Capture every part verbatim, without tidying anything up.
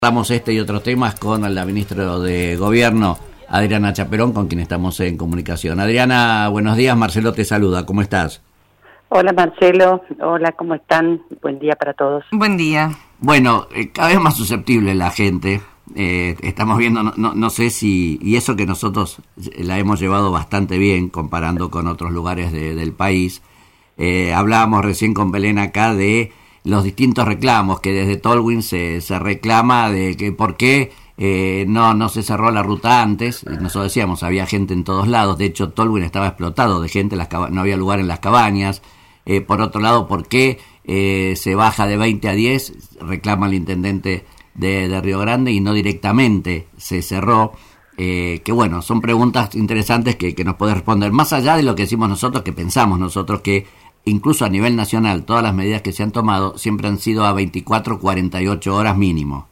Hablamos este y otros temas con la ministra de Gobierno, Adriana Chaperón, con quien estamos en comunicación. Adriana, buenos días, Marcelo te saluda, ¿cómo estás? Hola Marcelo, hola, ¿cómo están? Buen día para todos. Buen día. Bueno, eh, cada vez más susceptible la gente, eh, estamos viendo, no, no, no sé si, y eso que nosotros la hemos llevado bastante bien comparando con otros lugares de, del país. Eh, hablábamos recién con Belén acá de los distintos reclamos que desde Tolwyn se, se reclama de que por qué eh, no, no se cerró la ruta antes. Nosotros decíamos, había gente en todos lados, de hecho Tolwyn estaba explotado de gente, las caba- no había lugar en las cabañas. Eh, por otro lado, ¿por qué eh, se baja de veinte a diez? Reclama el intendente de, de Río Grande y no directamente se cerró. Eh, que bueno, son preguntas interesantes que, que nos podés responder, más allá de lo que decimos nosotros, que pensamos nosotros que incluso a nivel nacional todas las medidas que se han tomado siempre han sido a veinticuatro, cuarenta y ocho horas mínimo.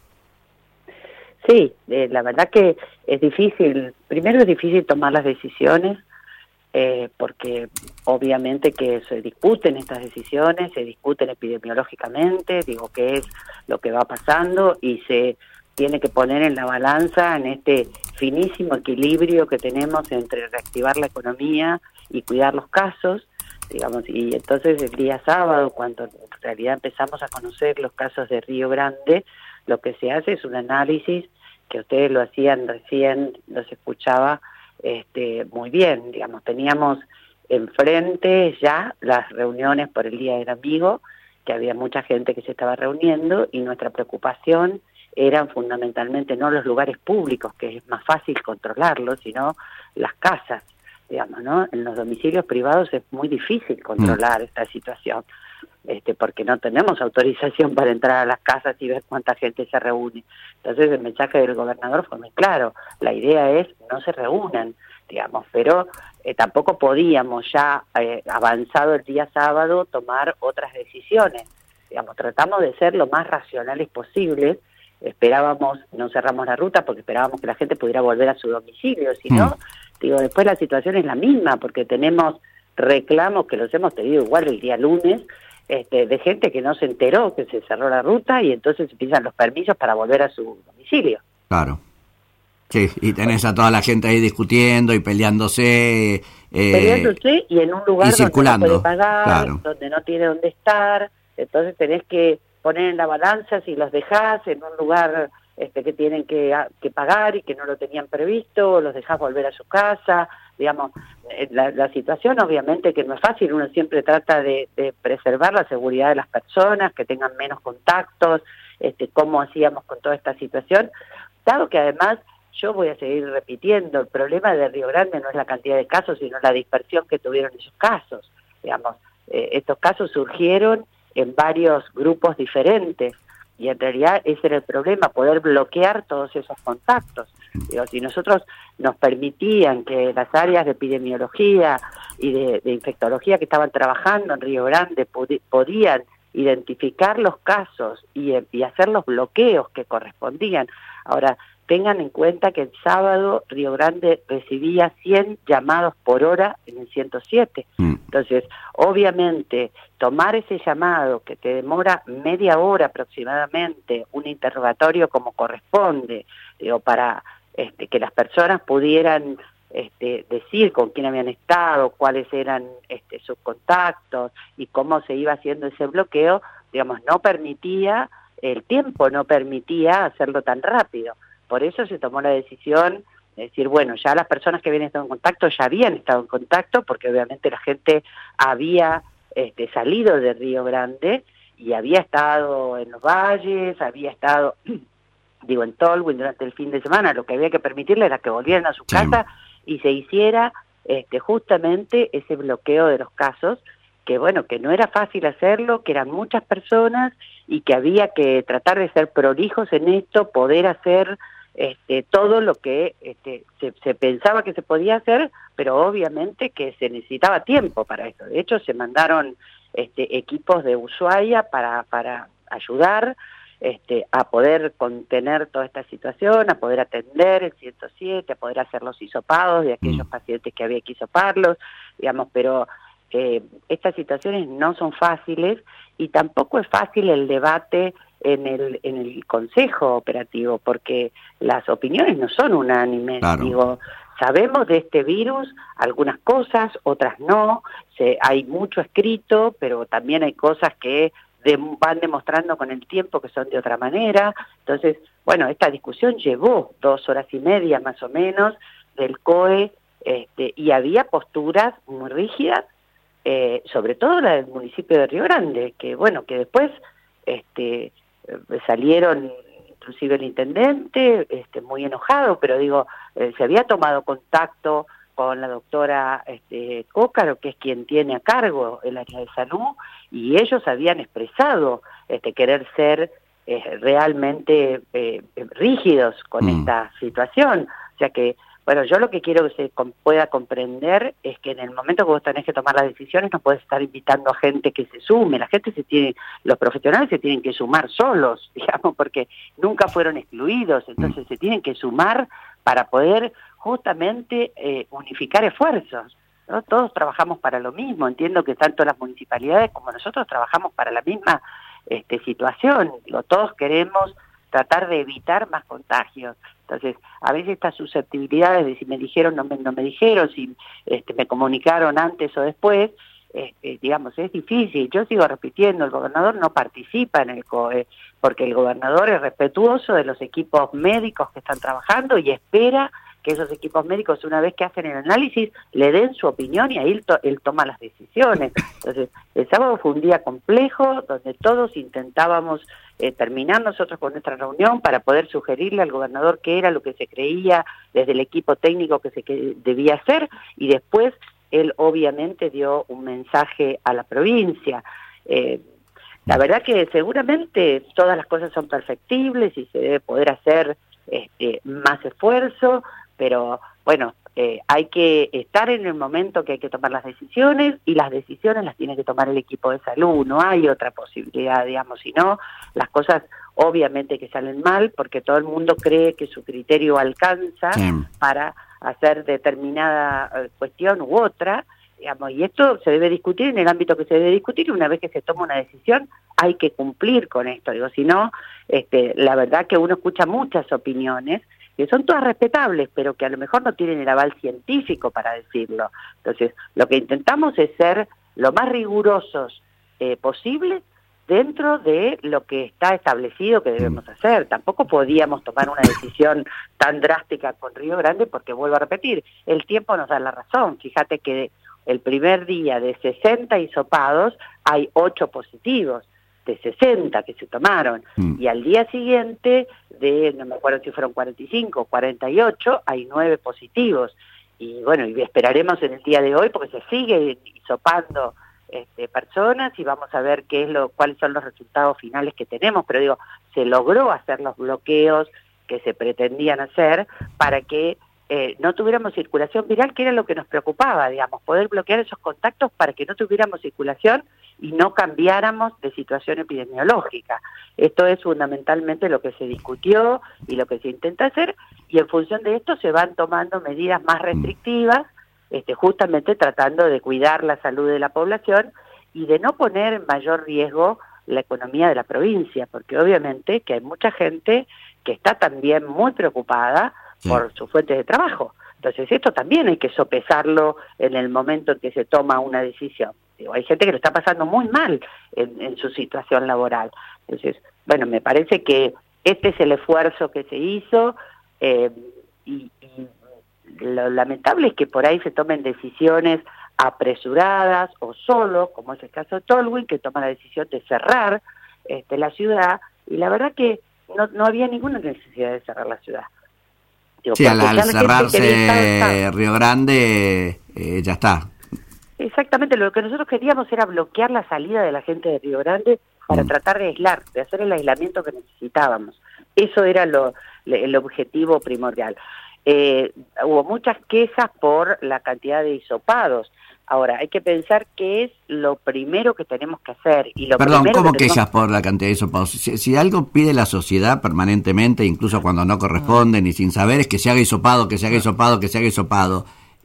Sí, eh, la verdad que es difícil, primero es difícil tomar las decisiones, eh, porque obviamente que se discuten estas decisiones, se discuten epidemiológicamente, digo que es lo que va pasando y se tiene que poner en la balanza en este finísimo equilibrio que tenemos entre reactivar la economía y cuidar los casos, digamos, y entonces el día sábado, cuando en realidad empezamos a conocer los casos de Río Grande, lo que se hace es un análisis que ustedes lo hacían recién, los escuchaba este, muy bien, digamos, teníamos enfrente ya las reuniones por el Día del Amigo, que había mucha gente que se estaba reuniendo y nuestra preocupación eran fundamentalmente no los lugares públicos, que es más fácil controlarlos, sino las casas, digamos, ¿no? En los domicilios privados es muy difícil controlar mm. esta situación, este, porque no tenemos autorización para entrar a las casas y ver cuánta gente se reúne. Entonces el mensaje del gobernador fue muy claro, la idea es no se reúnan, digamos, pero eh, tampoco podíamos ya, eh, avanzado el día sábado, tomar otras decisiones. Digamos, tratamos de ser lo más racionales posibles. Esperábamos, no cerramos la ruta porque esperábamos que la gente pudiera volver a su domicilio, si no, mm. digo, después la situación es la misma, porque tenemos reclamos que los hemos tenido igual el día lunes, este, de gente que no se enteró que se cerró la ruta y entonces empiezan los permisos para volver a su domicilio. Claro. Sí, y tenés a toda la gente ahí discutiendo y peleándose. Eh, peleándose y en un lugar donde no puede pagar, claro. donde no tiene dónde estar, entonces tenés que poner en la balanza si los dejás en un lugar este, que tienen que, que pagar y que no lo tenían previsto, o los dejás volver a su casa, digamos, la, la situación obviamente que no es fácil, uno siempre trata de, de preservar la seguridad de las personas, que tengan menos contactos, este, cómo hacíamos con toda esta situación, dado que además yo voy a seguir repitiendo, el problema de Río Grande no es la cantidad de casos, sino la dispersión que tuvieron esos casos, digamos, eh, estos casos surgieron en varios grupos diferentes, y en realidad ese era el problema, poder bloquear todos esos contactos. Digo, si nosotros nos permitían que las áreas de epidemiología y de, de infectología que estaban trabajando en Río Grande pod- podían identificar los casos y, y hacer los bloqueos que correspondían. Ahora, tengan en cuenta que el sábado Río Grande recibía cien llamados por hora en el ciento siete. Mm. Entonces, obviamente, tomar ese llamado que te demora media hora aproximadamente, un interrogatorio como corresponde, digo, para este, que las personas pudieran este, decir con quién habían estado, cuáles eran este, sus contactos y cómo se iba haciendo ese bloqueo, digamos, no permitía, el tiempo no permitía hacerlo tan rápido. Por eso se tomó la decisión de decir, bueno, ya las personas que habían estado en contacto ya habían estado en contacto, porque obviamente la gente había este, salido de Río Grande y había estado en los valles, había estado, digo, en Tolwyn durante el fin de semana. Lo que había que permitirles era que volvieran a su sí. casa y se hiciera este, justamente ese bloqueo de los casos, que bueno, que no era fácil hacerlo, que eran muchas personas y que había que tratar de ser prolijos en esto, poder hacer Este, todo lo que este, se, se pensaba que se podía hacer, pero obviamente que se necesitaba tiempo para esto. De hecho, se mandaron este, equipos de Ushuaia para, para ayudar este, a poder contener toda esta situación, a poder atender el ciento siete, a poder hacer los hisopados de aquellos pacientes que había que hisoparlos, digamos, pero eh, estas situaciones no son fáciles y tampoco es fácil el debate en el en el Consejo Operativo, porque las opiniones no son unánimes. Claro. Digo, sabemos de este virus algunas cosas, otras no, se, hay mucho escrito, pero también hay cosas que de, van demostrando con el tiempo que son de otra manera. Entonces, bueno, esta discusión llevó dos horas y media más o menos del C O E, este, y había posturas muy rígidas, eh, sobre todo la del municipio de Río Grande, que bueno, que después este, salieron, inclusive el intendente, este, muy enojado, pero digo, eh, se había tomado contacto con la doctora este, Cócaro, que es quien tiene a cargo el área de salud, y ellos habían expresado este, querer ser eh, realmente eh, rígidos con mm. esta situación. O sea que, bueno, yo lo que quiero que se com- pueda comprender es que en el momento que vos tenés que tomar las decisiones no podés estar invitando a gente que se sume, la gente se tiene, los profesionales se tienen que sumar solos, digamos, porque nunca fueron excluidos, entonces mm. se tienen que sumar para poder justamente eh, unificar esfuerzos, ¿no? Todos trabajamos para lo mismo, entiendo que tanto las municipalidades como nosotros trabajamos para la misma este, situación, digo, todos queremos tratar de evitar más contagios. Entonces, a veces estas susceptibilidades de si me dijeron, no me, no me dijeron, si este, me comunicaron antes o después, este, digamos, es difícil. Yo sigo repitiendo, el gobernador no participa en el C O E, porque el gobernador es respetuoso de los equipos médicos que están trabajando y espera que esos equipos médicos, una vez que hacen el análisis, le den su opinión y ahí él, to- él toma las decisiones. Entonces, el sábado fue un día complejo, donde todos intentábamos eh, terminar nosotros con nuestra reunión para poder sugerirle al gobernador qué era lo que se creía desde el equipo técnico que se que debía hacer, y después él obviamente dio un mensaje a la provincia. Eh, la verdad que seguramente todas las cosas son perfectibles y se debe poder hacer este, más esfuerzo, pero bueno, eh, hay que estar en el momento que hay que tomar las decisiones, y las decisiones las tiene que tomar el equipo de salud, no hay otra posibilidad, digamos, si no, las cosas obviamente que salen mal, porque todo el mundo cree que su criterio alcanza sí. para hacer determinada eh, cuestión u otra, digamos, y esto se debe discutir en el ámbito que se debe discutir, y una vez que se toma una decisión hay que cumplir con esto, digo, si no, este, la verdad que uno escucha muchas opiniones, que son todas respetables, pero que a lo mejor no tienen el aval científico para decirlo. Entonces, lo que intentamos es ser lo más rigurosos eh, posible dentro de lo que está establecido que debemos hacer. Tampoco podíamos tomar una decisión tan drástica con Río Grande, porque vuelvo a repetir, el tiempo nos da la razón. Fíjate que el primer día de sesenta hisopados hay ocho positivos, de sesenta que se tomaron, mm. y al día siguiente, de no me acuerdo si fueron cuarenta y cinco o cuarenta y ocho, hay nueve positivos. Y bueno, y esperaremos en el día de hoy, porque se sigue hisopando este, personas, y vamos a ver qué es lo, cuáles son los resultados finales que tenemos, pero digo, se logró hacer los bloqueos que se pretendían hacer para que Eh, no tuviéramos circulación viral, que era lo que nos preocupaba, digamos, poder bloquear esos contactos para que no tuviéramos circulación y no cambiáramos de situación epidemiológica. Esto es fundamentalmente lo que se discutió y lo que se intenta hacer, y en función de esto se van tomando medidas más restrictivas, este, justamente tratando de cuidar la salud de la población y de no poner en mayor riesgo la economía de la provincia, porque obviamente que hay mucha gente que está también muy preocupada sí. por sus fuentes de trabajo. Entonces esto también hay que sopesarlo en el momento en que se toma una decisión. Digo, hay gente que lo está pasando muy mal en, en su situación laboral. Entonces, bueno, me parece que este es el esfuerzo que se hizo, eh, y, y lo lamentable es que por ahí se tomen decisiones apresuradas o solo, como es el caso de Tolwyn, que toma la decisión de cerrar este, la ciudad, y la verdad que no, no había ninguna necesidad de cerrar la ciudad. Digo, sí, al, al cerrarse Río Grande, eh, ya está. Exactamente, lo que nosotros queríamos era bloquear la salida de la gente de Río Grande para mm. tratar de aislar, de hacer el aislamiento que necesitábamos. Eso era lo, el objetivo primordial. Eh, hubo muchas quejas por la cantidad de hisopados. Ahora, hay que pensar qué es lo primero que tenemos que hacer. Y lo Perdón, ¿cómo que quejas tenemos... por la cantidad de hisopados? Si, si algo pide la sociedad permanentemente, incluso cuando no corresponden y sin saber, es que se haga hisopado, que se haga hisopado, que se haga hisopado.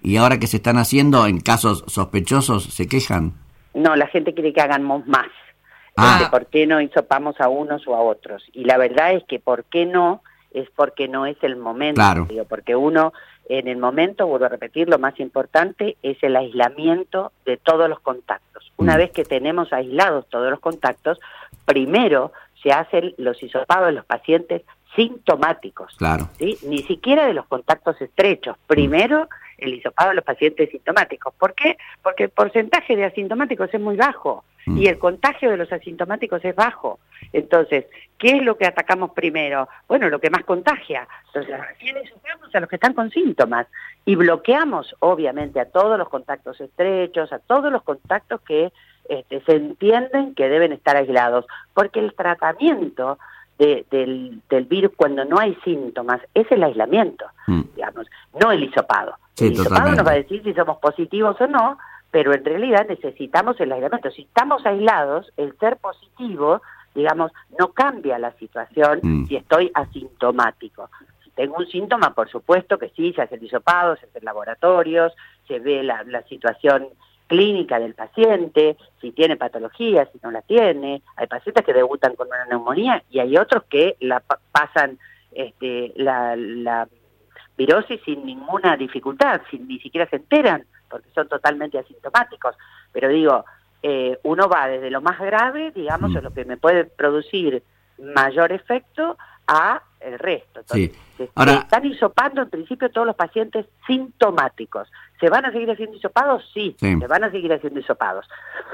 y ahora que se están haciendo en casos sospechosos, ¿se quejan? No, la gente quiere que hagamos más. Ah. Este, ¿por qué no hisopamos a unos o a otros? Y la verdad es que ¿por qué no? Es porque no es el momento. Claro. Digo, porque uno, en el momento, vuelvo a repetir, lo más importante es el aislamiento de todos los contactos. Una mm. vez que tenemos aislados todos los contactos, primero se hacen los hisopados de los pacientes sintomáticos. Claro. ¿Sí? Ni siquiera de los contactos estrechos. Primero, el hisopado de los pacientes sintomáticos. ¿Por qué? Porque el porcentaje de asintomáticos es muy bajo mm. y el contagio de los asintomáticos es bajo. Entonces, ¿qué es lo que atacamos primero? Bueno, lo que más contagia. Entonces, recién hisopamos a los que están con síntomas y bloqueamos, obviamente, a todos los contactos estrechos, a todos los contactos que este, se entienden que deben estar aislados, porque el tratamiento De, del, del virus cuando no hay síntomas es el aislamiento, mm. digamos, no el hisopado. Sí, el hisopado totalmente. nos va a decir si somos positivos o no, pero en realidad necesitamos el aislamiento. Si estamos aislados, el ser positivo, digamos, no cambia la situación mm. si estoy asintomático. Si tengo un síntoma, por supuesto que sí, se hace el hisopado, se hacen laboratorios, se ve la, la situación clínica del paciente, si tiene patología, si no la tiene. Hay pacientes que debutan con una neumonía y hay otros que la pasan este, la, la virosis sin ninguna dificultad, sin ni siquiera se enteran, porque son totalmente asintomáticos. Pero digo, eh, uno va desde lo más grave, digamos, mm. a lo que me puede producir mayor efecto, a el resto. Entonces, sí. se, Ahora, se están hisopando en principio todos los pacientes sintomáticos. ¿Se van a seguir haciendo hisopados? Sí, sí. se van a seguir haciendo hisopados.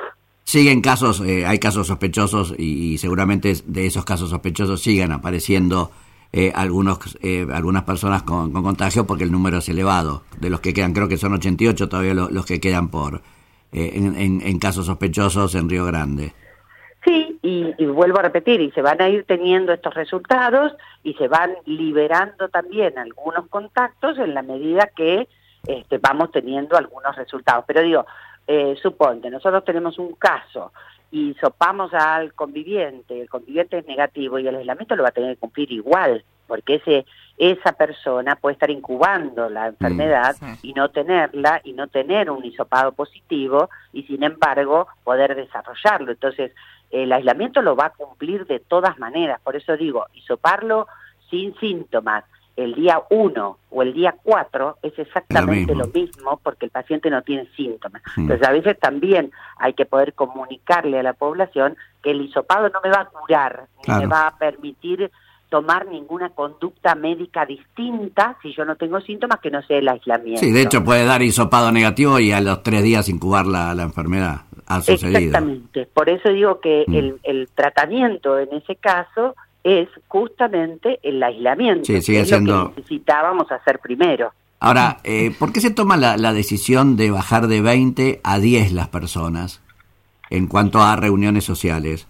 Siguen casos, eh, hay casos sospechosos y, y seguramente de esos casos sospechosos sigan apareciendo eh, algunos eh, algunas personas con, con contagio porque el número es elevado. De los que quedan, creo que son ochenta y ocho todavía los, los que quedan por eh, en, en, en casos sospechosos en Río Grande. Sí, y, y vuelvo a repetir, y se van a ir teniendo estos resultados y se van liberando también algunos contactos en la medida que este, vamos teniendo algunos resultados. Pero digo, eh, suponte, nosotros tenemos un caso y hisopamos al conviviente, el conviviente es negativo y el aislamiento lo va a tener que cumplir igual, porque ese esa persona puede estar incubando la enfermedad mm, sí. y no tenerla, y no tener un hisopado positivo, y sin embargo poder desarrollarlo. Entonces, el aislamiento lo va a cumplir de todas maneras. Por eso digo, hisoparlo sin síntomas el día uno o el día cuatro es exactamente lo mismo. lo mismo porque el paciente no tiene síntomas. Mm. Entonces, a veces también hay que poder comunicarle a la población que el hisopado no me va a curar, claro. ni me va a permitir tomar ninguna conducta médica distinta si yo no tengo síntomas que no sea el aislamiento. Sí, de hecho puede dar hisopado negativo y a los tres días incubar la, la enfermedad. Ha sucedido. Exactamente. Por eso digo que mm. el, el tratamiento en ese caso es justamente el aislamiento, sí, sigue que es siendo... lo que necesitábamos hacer primero. Ahora, eh, ¿por qué se toma la, la decisión de bajar de veinte a diez las personas en cuanto a reuniones sociales?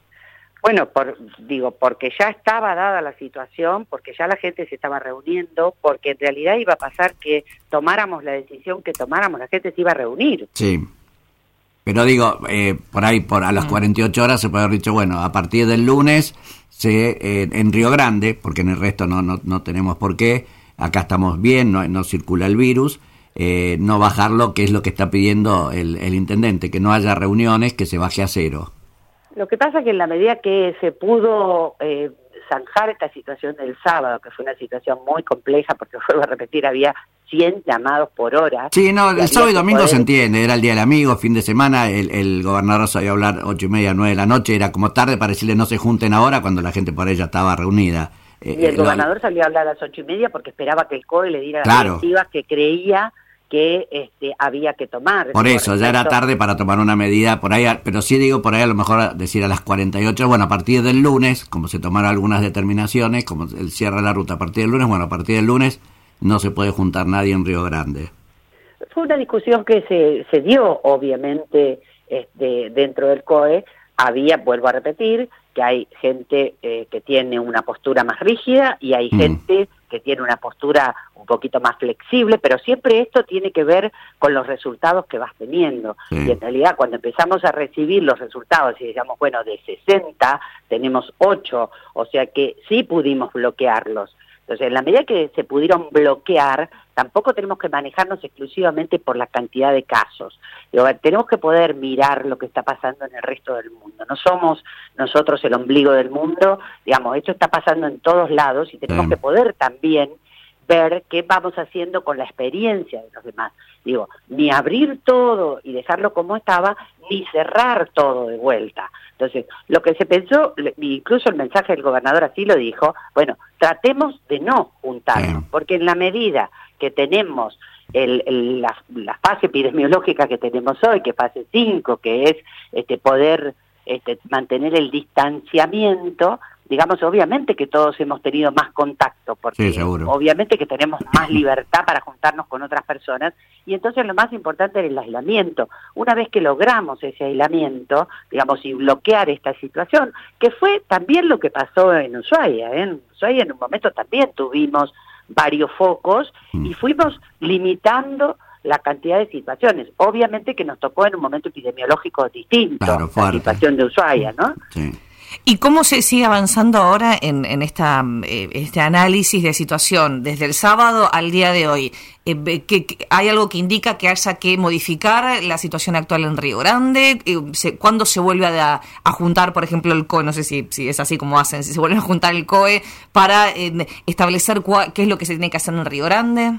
Bueno, por, digo, porque ya estaba dada la situación, porque ya la gente se estaba reuniendo, porque en realidad iba a pasar que tomáramos la decisión que tomáramos, la gente se iba a reunir. Sí, pero digo, eh, por ahí por a las cuarenta y ocho horas se puede haber dicho, bueno, a partir del lunes se eh, en Río Grande, porque en el resto no no, no tenemos por qué, acá estamos bien, no, no circula el virus, eh, no bajarlo, que es lo que está pidiendo el, el intendente, que no haya reuniones, que se baje a cero. Lo que pasa es que en la medida que se pudo eh, zanjar esta situación del sábado, que fue una situación muy compleja, porque vuelvo a repetir, había cien llamados por hora. Sí, no, el sábado y domingo poder... se entiende, era el Día del Amigo, fin de semana, el, el gobernador sabía hablar ocho y media, nueve de la noche, era como tarde para decirle no se junten ahora cuando la gente por ella estaba reunida. Eh, y el eh, gobernador no... salió a hablar a las ocho y media porque esperaba que el C O E le diera claro. las directivas que creía que este, había que tomar. Por eso, ya era tarde para tomar una medida por ahí, pero sí digo por ahí a lo mejor decir a las cuarenta y ocho, bueno, a partir del lunes, como se tomaron algunas determinaciones, como el cierre de la ruta a partir del lunes, bueno, a partir del lunes no se puede juntar nadie en Río Grande. Fue una discusión que se, se dio, obviamente, este, dentro del C O E. Había, vuelvo a repetir, que hay gente eh, que tiene una postura más rígida y hay mm. gente que tiene una postura un poquito más flexible, pero siempre esto tiene que ver con los resultados que vas teniendo. Sí. Y en realidad cuando empezamos a recibir los resultados y digamos, bueno, de sesenta tenemos ocho, o sea que sí pudimos bloquearlos. Entonces, en la medida que se pudieron bloquear, tampoco tenemos que manejarnos exclusivamente por la cantidad de casos. Digo, tenemos que poder mirar lo que está pasando en el resto del mundo. No somos nosotros el ombligo del mundo, digamos, esto está pasando en todos lados y tenemos sí. que poder también ver qué vamos haciendo con la experiencia de los demás. Digo, ni abrir todo y dejarlo como estaba, ni cerrar todo de vuelta. Entonces, lo que se pensó, incluso el mensaje del gobernador así lo dijo, bueno, tratemos de no juntarnos, sí. porque en la medida que tenemos el, el, la, la fase epidemiológica que tenemos hoy, que es fase cinco, que es este poder este, mantener el distanciamiento, digamos, obviamente que todos hemos tenido más contacto, porque sí, seguro. obviamente que tenemos más libertad para juntarnos con otras personas, y entonces lo más importante es el aislamiento. Una vez que logramos ese aislamiento, digamos, y bloquear esta situación, que fue también lo que pasó en Ushuaia, ¿eh? En Ushuaia en un momento también tuvimos varios focos, mm. y fuimos limitando la cantidad de situaciones. Obviamente que nos tocó en un momento epidemiológico distinto, claro, la situación de Ushuaia, ¿no? Sí. ¿Y cómo se sigue avanzando ahora en, en esta eh, este análisis de situación desde el sábado al día de hoy? Eh, que, que ¿Hay algo que indica que haya que modificar la situación actual en Río Grande? Eh, se, ¿Cuándo se vuelve a, a juntar, por ejemplo, el C O E? No sé si, si es así como hacen, si se vuelven a juntar el C O E para eh, establecer cuál, qué es lo que se tiene que hacer en Río Grande.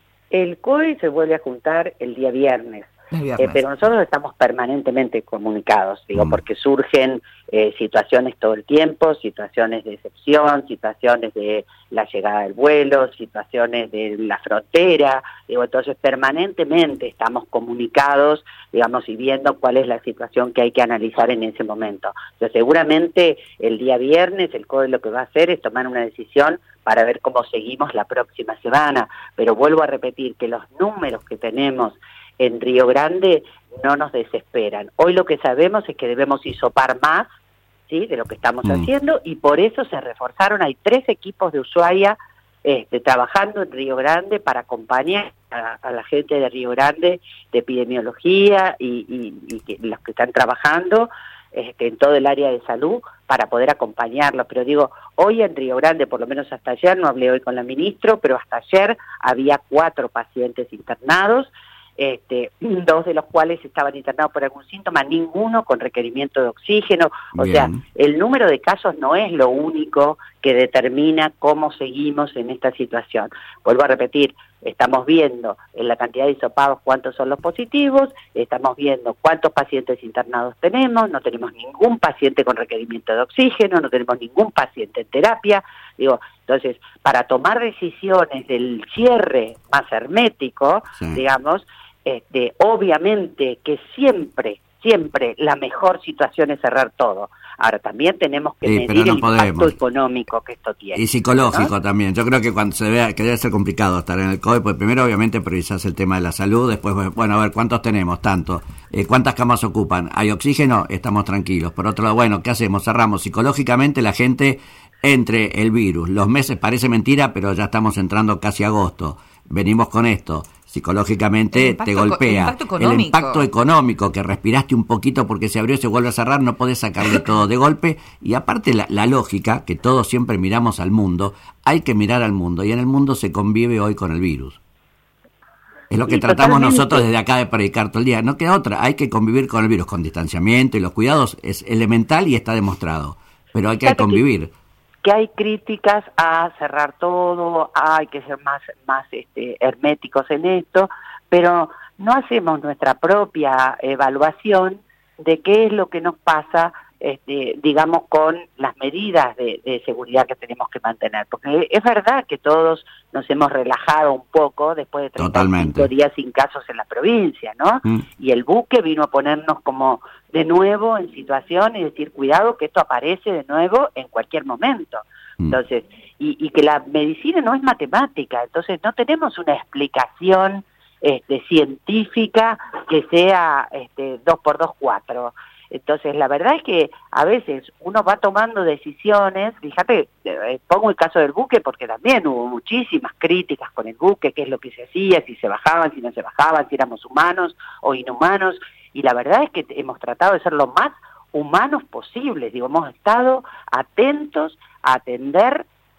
El C O E se vuelve a juntar el día viernes. Eh, pero nosotros estamos permanentemente comunicados, digo, mm. porque surgen eh, situaciones todo el tiempo, situaciones de excepción, situaciones de la llegada del vuelo, situaciones de la frontera, digo, entonces permanentemente estamos comunicados, digamos, y viendo cuál es la situación que hay que analizar en ese momento. Entonces, seguramente el día viernes el C O E lo que va a hacer es tomar una decisión para ver cómo seguimos la próxima semana, pero vuelvo a repetir que los números que tenemos en Río Grande no nos desesperan. Hoy lo que sabemos es que debemos hisopar más, ¿sí?, de lo que estamos mm. haciendo, y por eso se reforzaron. Hay tres equipos de Ushuaia este, trabajando en Río Grande para acompañar a, a la gente de Río Grande de epidemiología y, y, y que, los que están trabajando este, en todo el área de salud para poder acompañarlos. Pero digo, hoy en Río Grande, por lo menos hasta ayer, no hablé hoy con la ministra, pero hasta ayer había cuatro pacientes internados, Este, dos de los cuales estaban internados por algún síntoma, ninguno con requerimiento de oxígeno. O Bien. sea, el número de casos no es lo único que determina cómo seguimos en esta situación. Vuelvo a repetir, estamos viendo en la cantidad de hisopados cuántos son los positivos, estamos viendo cuántos pacientes internados tenemos, no tenemos ningún paciente con requerimiento de oxígeno, no tenemos ningún paciente en terapia. Digo, entonces, para tomar decisiones del cierre más hermético, sí. digamos, Este, obviamente que siempre, siempre la mejor situación es cerrar todo. Ahora, también tenemos que sí, medir no el podemos. impacto económico que esto tiene. Y psicológico, ¿no? También. Yo creo que cuando se vea que debe ser complicado estar en el C O E, pues primero obviamente priorizarse el tema de la salud, después, bueno, a ver, ¿cuántos tenemos? Tanto. Eh, ¿Cuántas camas ocupan? ¿Hay oxígeno? Estamos tranquilos. Por otro lado, bueno, ¿qué hacemos? Cerramos. Psicológicamente la gente, entre el virus, los meses, parece mentira, pero ya estamos entrando casi a agosto. Venimos con esto. Psicológicamente te golpea. El impacto, el impacto económico, que respiraste un poquito porque se abrió y se vuelve a cerrar, no podés sacarle todo de golpe. Y aparte la, la lógica, que todos siempre miramos al mundo, hay que mirar al mundo, y en el mundo se convive hoy con el virus. Es lo que sí, tratamos totalmente. Nosotros desde acá de predicar todo el día. No queda otra, hay que convivir con el virus, con distanciamiento y los cuidados, es elemental y está demostrado. Pero hay que convivir. Que hay críticas a cerrar todo, hay que ser más más este, herméticos en esto, pero no hacemos nuestra propia evaluación de qué es lo que nos pasa, este, digamos, con las medidas de, de seguridad que tenemos que mantener, porque es verdad que todos nos hemos relajado un poco después de treinta y cinco días sin casos en la provincia, ¿no? Mm. Y el buque vino a ponernos como de nuevo en situación y decir, cuidado que esto aparece de nuevo en cualquier momento. Mm. Entonces, y, y que la medicina no es matemática, entonces no tenemos una explicación este, científica que sea este, dos por dos, cuatro. Entonces, la verdad es que a veces uno va tomando decisiones, fíjate, eh, pongo el caso del buque porque también hubo muchísimas críticas con el buque, qué es lo que se hacía, si se bajaban, si no se bajaban, si éramos humanos o inhumanos, y la verdad es que hemos tratado de ser lo más humanos posibles, digo, hemos estado atentos a atender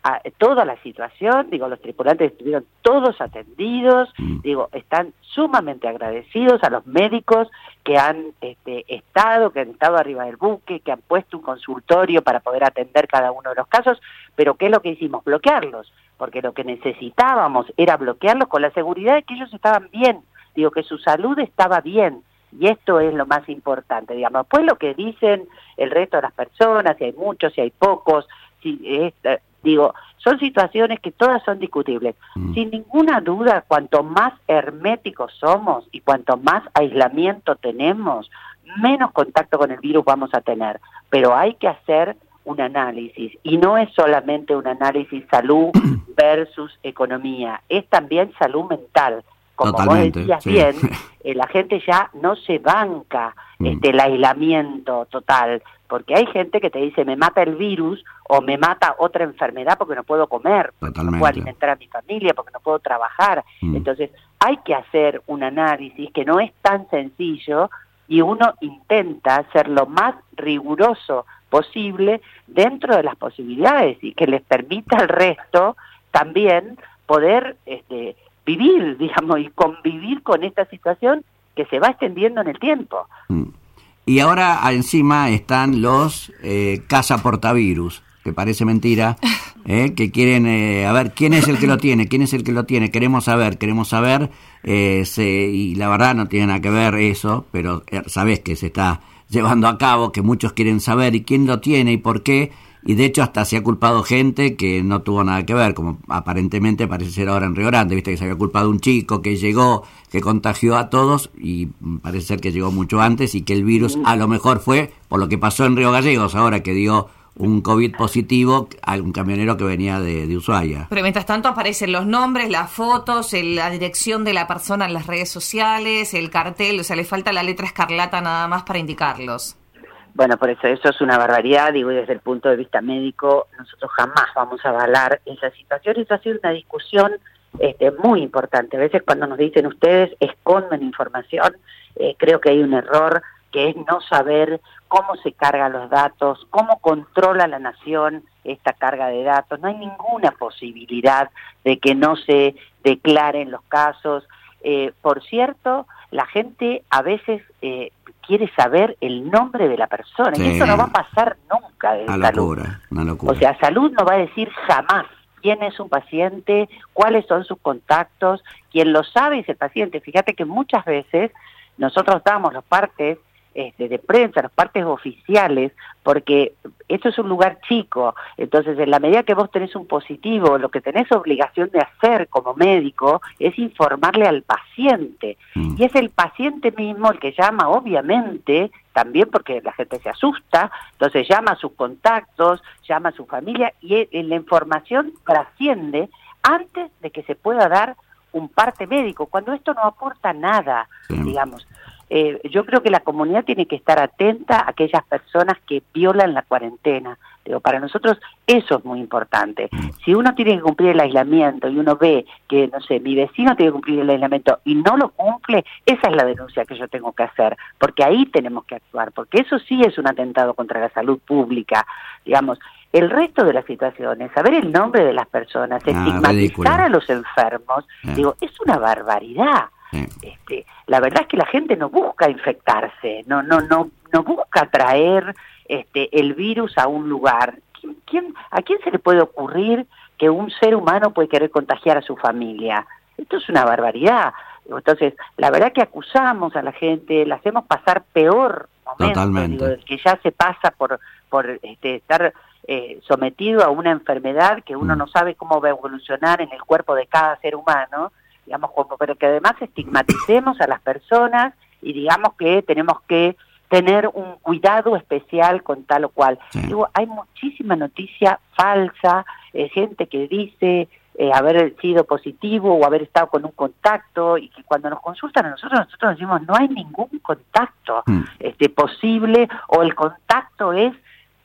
a toda la situación, digo, los tripulantes estuvieron todos atendidos, mm. digo, están sumamente agradecidos a los médicos que han este, estado, que han estado arriba del buque, que han puesto un consultorio para poder atender cada uno de los casos, pero ¿qué es lo que hicimos? Bloquearlos, porque lo que necesitábamos era bloquearlos con la seguridad de que ellos estaban bien, digo, que su salud estaba bien, y esto es lo más importante, digamos. Después lo que dicen el resto de las personas, si hay muchos, si hay pocos, si es, digo, son situaciones que todas son discutibles. Mm. Sin ninguna duda, cuanto más herméticos somos y cuanto más aislamiento tenemos, menos contacto con el virus vamos a tener. Pero hay que hacer un análisis, y no es solamente un análisis salud versus economía, es también salud mental. Como Totalmente, vos decías sí. bien, eh, la gente ya no se banca mm. este, el aislamiento total, porque hay gente que te dice me mata el virus o me mata otra enfermedad porque no puedo comer, porque Totalmente. no puedo alimentar a mi familia, porque no puedo trabajar. Mm. Entonces hay que hacer un análisis que no es tan sencillo y uno intenta ser lo más riguroso posible dentro de las posibilidades y que les permita al resto también poder este, vivir, digamos, y convivir con esta situación que se va extendiendo en el tiempo. Mm. Y ahora encima están los eh, cazaportavirus, que parece mentira, eh, que quieren, eh, a ver, ¿quién es el que lo tiene? ¿Quién es el que lo tiene? Queremos saber, queremos saber, eh, se, y la verdad no tiene nada que ver eso, pero eh, sabés que se está llevando a cabo, que muchos quieren saber y quién lo tiene y por qué, y de hecho hasta se ha culpado gente que no tuvo nada que ver, como aparentemente parece ser ahora en Río Grande, viste que se había culpado un chico que llegó, que contagió a todos, y parece ser que llegó mucho antes y que el virus a lo mejor fue por lo que pasó en Río Gallegos, ahora que dio un COVID positivo a un camionero que venía de, de Ushuaia. Pero mientras tanto aparecen los nombres, las fotos, el, la dirección de la persona en las redes sociales, el cartel, o sea, le falta la letra escarlata nada más para indicarlos. Bueno, por eso eso es una barbaridad, digo, y desde el punto de vista médico, nosotros jamás vamos a avalar esa situación. Eso ha sido una discusión este, muy importante. A veces cuando nos dicen ustedes esconden información, eh, creo que hay un error que es no saber cómo se cargan los datos, cómo controla la nación esta carga de datos. No hay ninguna posibilidad de que no se declaren los casos. Eh, por cierto, la gente a veces eh, quiere saber el nombre de la persona, sí. Y eso no va a pasar nunca en una salud. Locura, una locura. O sea, salud no va a decir jamás quién es un paciente, cuáles son sus contactos, quien lo sabe es el paciente. Fíjate que muchas veces nosotros damos los partes este, de prensa, los partes oficiales, porque esto es un lugar chico, entonces en la medida que vos tenés un positivo, lo que tenés obligación de hacer como médico es informarle al paciente, mm. y es el paciente mismo el que llama, obviamente, también porque la gente se asusta, entonces llama a sus contactos, llama a su familia, y la información trasciende antes de que se pueda dar un parte médico, cuando esto no aporta nada, sí. digamos. Eh, yo creo que la comunidad tiene que estar atenta a aquellas personas que violan la cuarentena. Digo, para nosotros eso es muy importante. Si uno tiene que cumplir el aislamiento y uno ve que, no sé, mi vecino tiene que cumplir el aislamiento y no lo cumple, esa es la denuncia que yo tengo que hacer, porque ahí tenemos que actuar, porque eso sí es un atentado contra la salud pública, digamos. El resto de las situaciones, saber el nombre de las personas, ah, estigmatizar ridículo. A los enfermos, ah. digo, es una barbaridad. Sí. Este, la verdad es que la gente no busca infectarse, no no no no busca traer este el virus a un lugar. ¿Quién, quién, ¿A quién se le puede ocurrir que un ser humano puede querer contagiar a su familia? Esto es una barbaridad. Entonces, la verdad que acusamos a la gente, la hacemos pasar peor momento, digo, que ya se pasa por por este, estar eh, sometido a una enfermedad que uno mm. no sabe cómo va a evolucionar en el cuerpo de cada ser humano. Digamos, como, pero que además estigmaticemos a las personas y digamos que tenemos que tener un cuidado especial con tal o cual. Sí. Digo, hay muchísima noticia falsa, eh, gente que dice eh, haber sido positivo o haber estado con un contacto y que cuando nos consultan a nosotros, nosotros decimos no hay ningún contacto mm. este, posible o el contacto es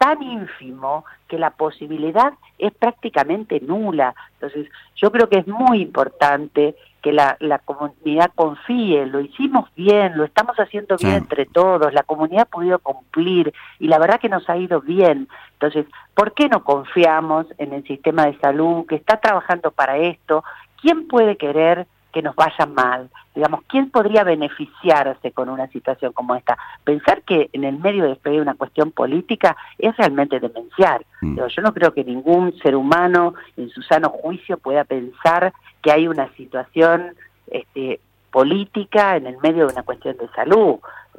tan ínfimo que la posibilidad es prácticamente nula. Entonces, yo creo que es muy importante que la, la comunidad confíe, lo hicimos bien, lo estamos haciendo bien sí. entre todos, la comunidad ha podido cumplir y la verdad que nos ha ido bien. Entonces, ¿por qué no confiamos en el sistema de salud que está trabajando para esto? ¿Quién puede querer que nos vaya mal? Digamos, ¿quién podría beneficiarse con una situación como esta? Pensar que en el medio de una cuestión política es realmente demencial. Mm. Yo no creo que ningún ser humano en su sano juicio pueda pensar que hay una situación este, política en el medio de una cuestión de salud.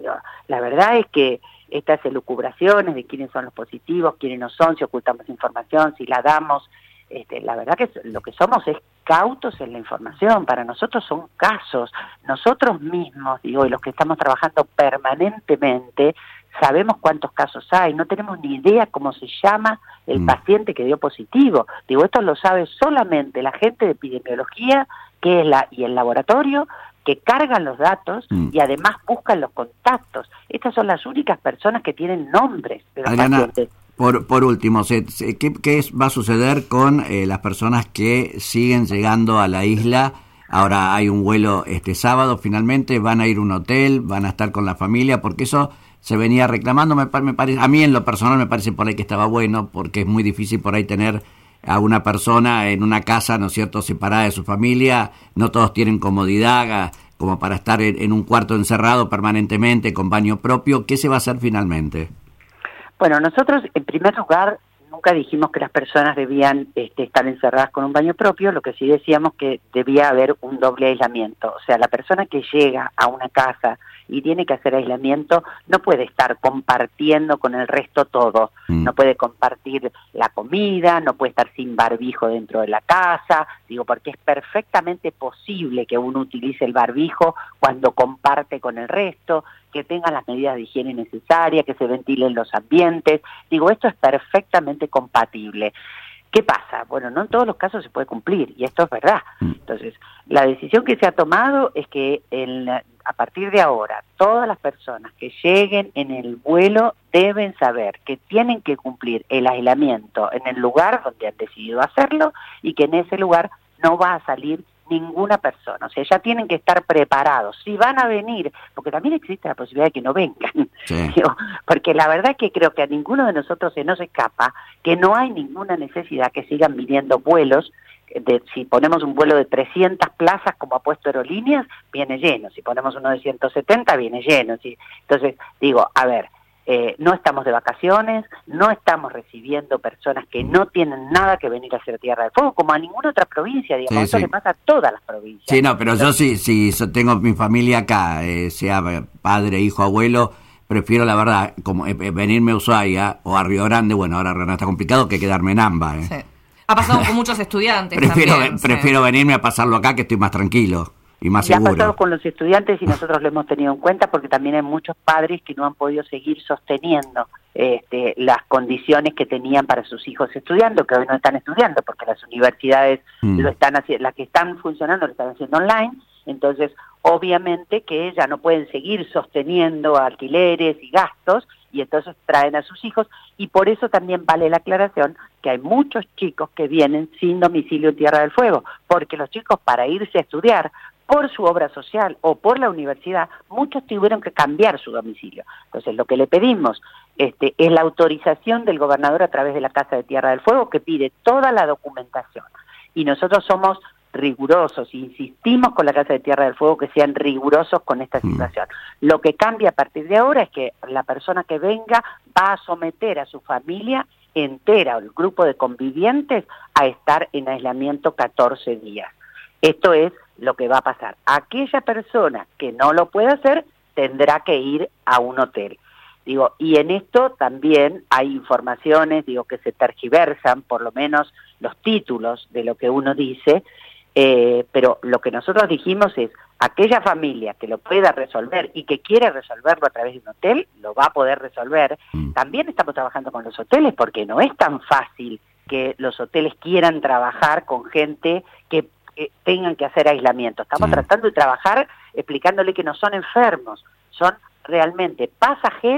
La verdad es que estas elucubraciones de quiénes son los positivos, quiénes no son, si ocultamos información, si la damos, este, la verdad que lo que somos es cautos en la información. Para nosotros son casos. Nosotros mismos, digo, y los que estamos trabajando permanentemente, sabemos cuántos casos hay, no tenemos ni idea cómo se llama el mm. paciente que dio positivo. Digo, esto lo sabe solamente la gente de epidemiología, que es la y el laboratorio, que cargan los datos mm. y además buscan los contactos. Estas son las únicas personas que tienen nombres de los Adriana, pacientes. Por, por último, ¿qué, qué va a suceder con eh, las personas que siguen llegando a la isla? Ahora hay un vuelo este sábado, finalmente van a ir a un hotel, van a estar con la familia, porque eso se venía reclamando. Me, me parece, a mí en lo personal me parece por ahí que estaba bueno, porque es muy difícil por ahí tener a una persona en una casa, ¿no es cierto?, separada de su familia. No todos tienen comodidad como para estar en, en un cuarto encerrado permanentemente con baño propio. ¿Qué se va a hacer finalmente? Bueno, nosotros en primer lugar nunca dijimos que las personas debían este, estar encerradas con un baño propio, lo que sí decíamos que debía haber un doble aislamiento. O sea, la persona que llega a una casa y tiene que hacer aislamiento no puede estar compartiendo con el resto todo. Mm. No puede compartir la comida, no puede estar sin barbijo dentro de la casa, digo, porque es perfectamente posible que uno utilice el barbijo cuando comparte con el resto, que tengan las medidas de higiene necesarias, que se ventilen los ambientes. Digo, esto es perfectamente compatible. ¿Qué pasa? Bueno, no en todos los casos se puede cumplir, y esto es verdad. Entonces, la decisión que se ha tomado es que en la, a partir de ahora, todas las personas que lleguen en el vuelo deben saber que tienen que cumplir el aislamiento en el lugar donde han decidido hacerlo y que en ese lugar no va a salir ninguna persona. O sea, ya tienen que estar preparados. Si van a venir, porque también existe la posibilidad de que no vengan. Sí. Porque la verdad es que creo que a ninguno de nosotros se nos escapa que no hay ninguna necesidad que sigan viniendo vuelos. De, si ponemos un vuelo de trescientas plazas como ha puesto Aerolíneas, viene lleno. Si ponemos uno de ciento setenta, viene lleno. ¿Sí? Entonces, digo, a ver, Eh, no estamos de vacaciones, no estamos recibiendo personas que no tienen nada que venir a hacer Tierra del Fuego, como a ninguna otra provincia, digamos, sí, eso sí. le pasa a todas las provincias. Sí, no, pero Entonces, yo sí, sí tengo mi familia acá, eh, sea padre, hijo, abuelo, prefiero la verdad, como eh, venirme a Ushuaia o a Río Grande, bueno, ahora no está complicado, que quedarme en AMBA. Eh. Sí. Ha pasado con muchos estudiantes prefiero, también. Prefiero sí. venirme a pasarlo acá, que estoy más tranquilo. Y más ya seguro. ha pasado con los estudiantes y nosotros lo hemos tenido en cuenta porque también hay muchos padres que no han podido seguir sosteniendo este, las condiciones que tenían para sus hijos estudiando, que hoy no están estudiando porque las universidades mm. lo están haciendo, las que están funcionando lo están haciendo online. Entonces, obviamente que ya no pueden seguir sosteniendo alquileres y gastos y entonces traen a sus hijos y por eso también vale la aclaración que hay muchos chicos que vienen sin domicilio en Tierra del Fuego, porque los chicos para irse a estudiar por su obra social o por la universidad, muchos tuvieron que cambiar su domicilio. Entonces, lo que le pedimos este, es la autorización del gobernador a través de la Casa de Tierra del Fuego, que pide toda la documentación. Y nosotros somos rigurosos, insistimos con la Casa de Tierra del Fuego que sean rigurosos con esta situación. Mm. Lo que cambia a partir de ahora es que la persona que venga va a someter a su familia entera, o el grupo de convivientes, a estar en aislamiento catorce días. Esto es lo que va a pasar. Aquella persona que no lo pueda hacer tendrá que ir a un hotel. Digo, y en esto también hay informaciones, digo, que se tergiversan, por lo menos los títulos de lo que uno dice, eh, pero lo que nosotros dijimos es, aquella familia que lo pueda resolver y que quiere resolverlo a través de un hotel, lo va a poder resolver. Mm. También estamos trabajando con los hoteles porque no es tan fácil que los hoteles quieran trabajar con gente que eh, tengan que hacer aislamiento. Estamos sí. tratando de trabajar explicándole que no son enfermos, son realmente pasajeros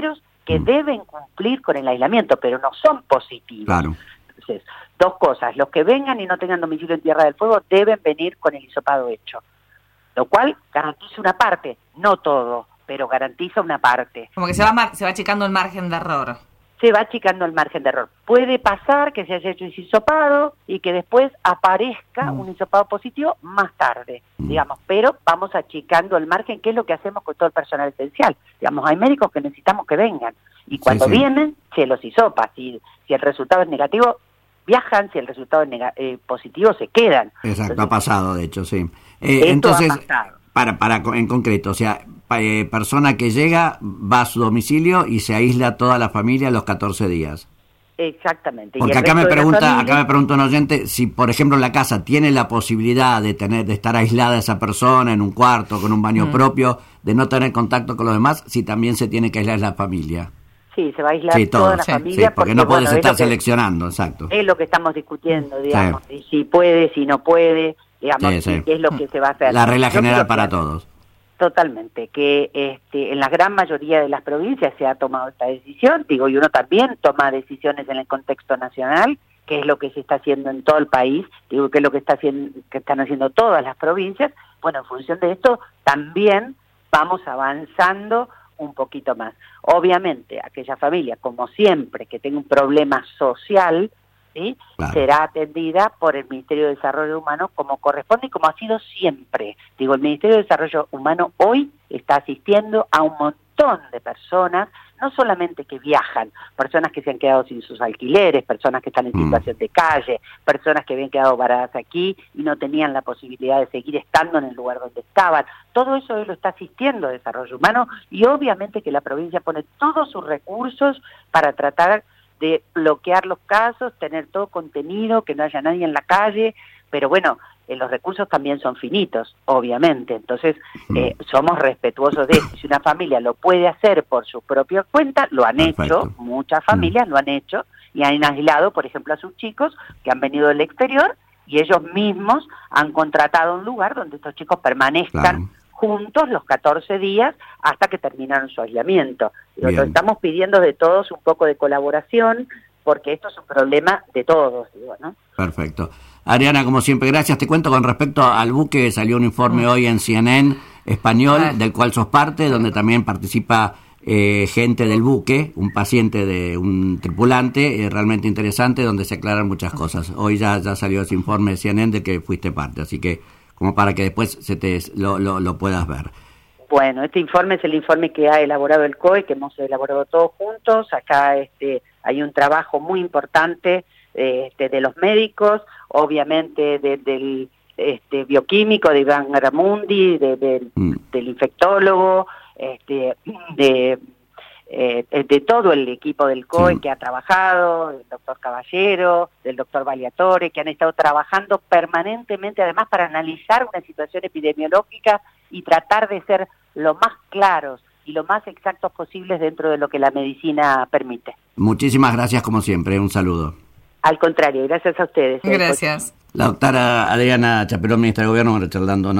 que mm. deben cumplir con el aislamiento, pero no son positivos. Claro. Entonces, dos cosas, los que vengan y no tengan domicilio en Tierra del Fuego deben venir con el hisopado hecho, lo cual garantiza una parte, no todo, pero garantiza una parte. Como que se va, mar- se va achicando el margen de error. Se va achicando el margen de error. Puede pasar que se haya hecho ese hisopado y que después aparezca mm. un hisopado positivo más tarde, mm. digamos, pero vamos achicando el margen, que es lo que hacemos con todo el personal esencial. Digamos, hay médicos que necesitamos que vengan, y cuando sí, sí. vienen, se los hisopa. Si, si el resultado es negativo, viajan, si el resultado es neg- eh, positivo, se quedan. Exacto, entonces, ha pasado, de hecho, sí. Eh, entonces, para, para en concreto, o sea, Eh, persona que llega, va a su domicilio y se aísla toda la familia los catorce días. Exactamente. Porque acá me pregunta, familia... acá me pregunta un oyente si, por ejemplo, la casa tiene la posibilidad de tener, de estar aislada esa persona en un cuarto con un baño mm. propio, de no tener contacto con los demás, si también se tiene que aislar la familia. Sí, se va a aislar sí, toda la sí, familia. Sí, porque, porque no puedes bueno, estar que, seleccionando, exacto. Es lo que estamos discutiendo, digamos, sí. si puede, si no puede, digamos, sí, sí. qué es lo que se va a hacer. La regla general que para todos. Totalmente, que este, en la gran mayoría de las provincias se ha tomado esta decisión, digo, y uno también toma decisiones en el contexto nacional, que es lo que se está haciendo en todo el país, digo, que es lo que está haciendo, que están haciendo todas las provincias. Bueno, en función de esto también vamos avanzando un poquito más. Obviamente, aquella familia, como siempre, que tenga un problema social, ¿sí? Claro. será atendida por el Ministerio de Desarrollo Humano como corresponde y como ha sido siempre. Digo, el Ministerio de Desarrollo Humano hoy está asistiendo a un montón de personas, no solamente que viajan, personas que se han quedado sin sus alquileres, personas que están en mm. situación de calle, personas que habían quedado varadas aquí y no tenían la posibilidad de seguir estando en el lugar donde estaban. Todo eso hoy lo está asistiendo Desarrollo Humano y obviamente que la provincia pone todos sus recursos para tratar de bloquear los casos, tener todo contenido, que no haya nadie en la calle, pero bueno, eh, los recursos también son finitos, obviamente, entonces eh, somos respetuosos de eso. Si una familia lo puede hacer por su propia cuenta, lo han Perfecto. hecho, muchas familias mm. lo han hecho, y han aislado, por ejemplo, a sus chicos que han venido del exterior, y ellos mismos han contratado un lugar donde estos chicos permanezcan claro. juntos los catorce días hasta que terminaron su aislamiento. Lo que estamos pidiendo de todos un poco de colaboración, porque esto es un problema de todos, digo, ¿no? Perfecto. Adriana, como siempre, gracias. Te cuento con respecto al buque, salió un informe mm. hoy en C N N español, ah. del cual sos parte, donde también participa eh, gente del buque, un paciente de un tripulante, eh, realmente interesante, donde se aclaran muchas cosas. Hoy ya, ya salió ese informe de C N N de que fuiste parte, así que como para que después se te lo, lo, lo puedas ver. Bueno, este informe es el informe que ha elaborado el C O E, que hemos elaborado todos juntos. Acá este, hay un trabajo muy importante eh, este, de los médicos, obviamente de, del este, bioquímico, de Iván Aramundi, de, de, mm. del infectólogo, este, de, eh, de todo el equipo del C O E sí. que ha trabajado, del doctor Caballero, del doctor Valiatore, que han estado trabajando permanentemente, además para analizar una situación epidemiológica y tratar de ser lo más claros y lo más exactos posibles dentro de lo que la medicina permite. Muchísimas gracias, como siempre. Un saludo. Al contrario, gracias a ustedes. Gracias. La doctora Adriana Chapelón, ministra de Gobierno, charlando.